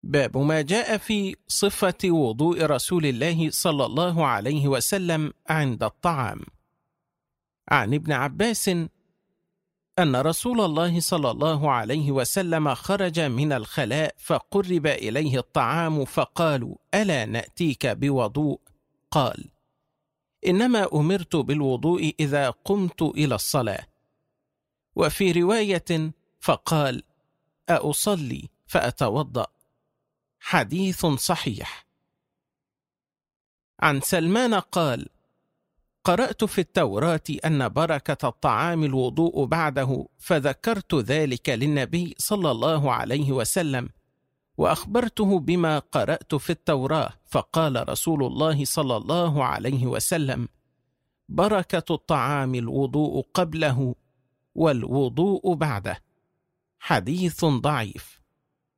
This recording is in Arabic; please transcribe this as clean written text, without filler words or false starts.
باب ما جاء في صفة وضوء رسول الله صلى الله عليه وسلم عند الطعام. عن ابن عباس أن رسول الله صلى الله عليه وسلم خرج من الخلاء فقرب إليه الطعام فقالوا: ألا نأتيك بوضوء؟ قال: إنما أمرت بالوضوء إذا قمت إلى الصلاة. وفي رواية: فقال: أصلي فأتوضأ. حديث صحيح. عن سلمان قال: قرأت في التوراة أن بركة الطعام الوضوء بعده، فذكرت ذلك للنبي صلى الله عليه وسلم وأخبرته بما قرأت في التوراة، فقال رسول الله صلى الله عليه وسلم: بركة الطعام الوضوء قبله والوضوء بعده. حديث ضعيف.